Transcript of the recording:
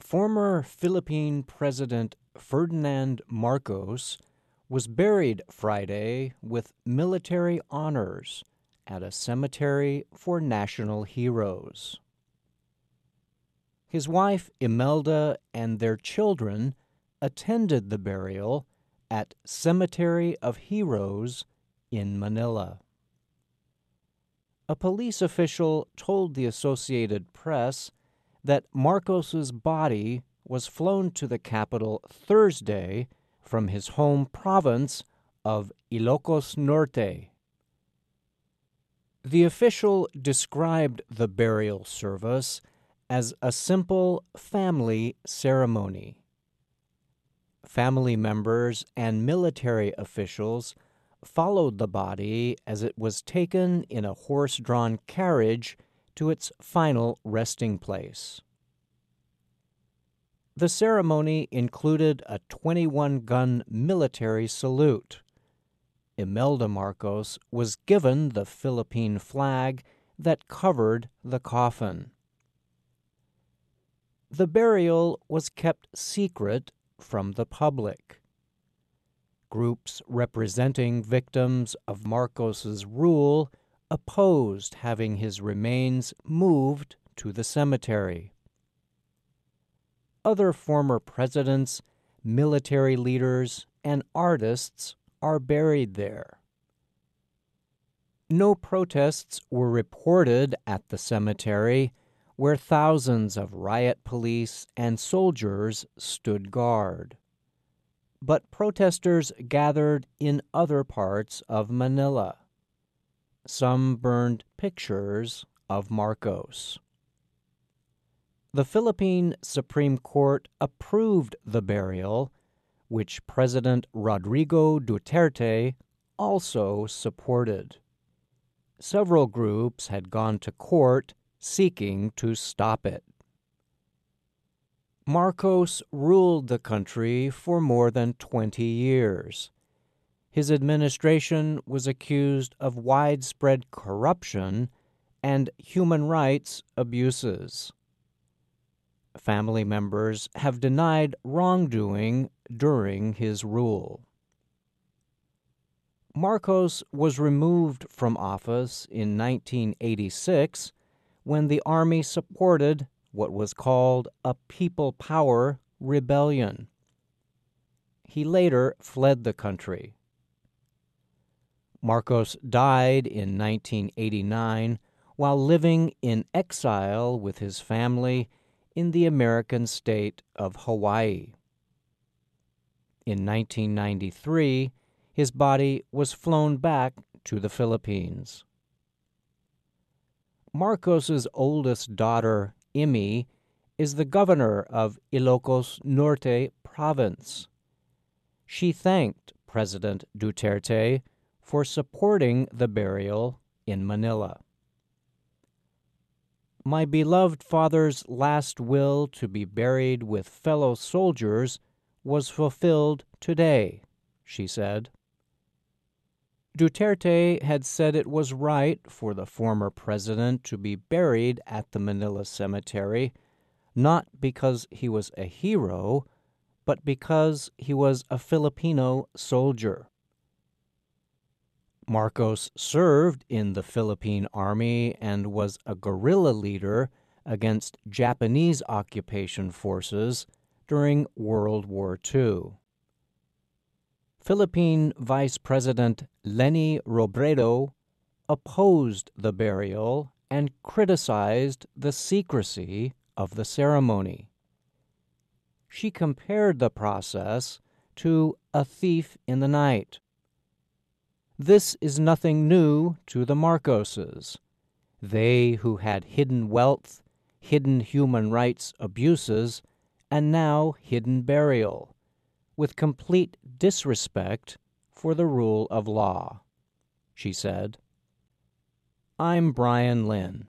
Former Philippine President Ferdinand Marcos was buried Friday with military honors at a cemetery for national heroes. His wife Imelda and their children attended the burial at Cemetery of Heroes in Manila. A police official told the Associated Press that Marcos's body was flown to the capital Thursday from his home province of Ilocos Norte. The official described the burial service as a simple family ceremony. Family members and military officials followed the body as it was taken in a horse-drawn carriage to its final resting place. The ceremony included a 21-gun military salute. Imelda Marcos was given the Philippine flag that covered the coffin. The burial was kept secret from the public. Groups representing victims of Marcos's rule opposed having his remains moved to the cemetery. Other former presidents, military leaders, and artists are buried there. No protests were reported at the cemetery, where thousands of riot police and soldiers stood guard. But protesters gathered in other parts of Manila. Some burned pictures of Marcos. The Philippine Supreme Court approved the burial, which President Rodrigo Duterte also supported. Several groups had gone to court seeking to stop it. Marcos ruled the country for more than 20 years. His administration was accused of widespread corruption and human rights abuses. Family members have denied wrongdoing during his rule. Marcos was removed from office in 1986 when the army supported what was called a people power rebellion. He later fled the country. Marcos died in 1989 while living in exile with his family in the American state of Hawaii. In 1993, his body was flown back to the Philippines. Marcos's oldest daughter, Imi, is the governor of Ilocos Norte province. She thanked President Duterte for supporting the burial in Manila. My beloved father's last will to be buried with fellow soldiers was fulfilled today, she said. Duterte had said it was right for the former president to be buried at the Manila Cemetery, not because he was a hero, but because he was a Filipino soldier. Marcos served in the Philippine Army and was a guerrilla leader against Japanese occupation forces during World War II. Philippine Vice President Leni Robredo opposed the burial and criticized the secrecy of the ceremony. She compared the process to a thief in the night. This is nothing new to the Marcoses. They who had hidden wealth, hidden human rights abuses, and now hidden burial, with complete disrespect for the rule of law, she said. I'm Brian Lynn.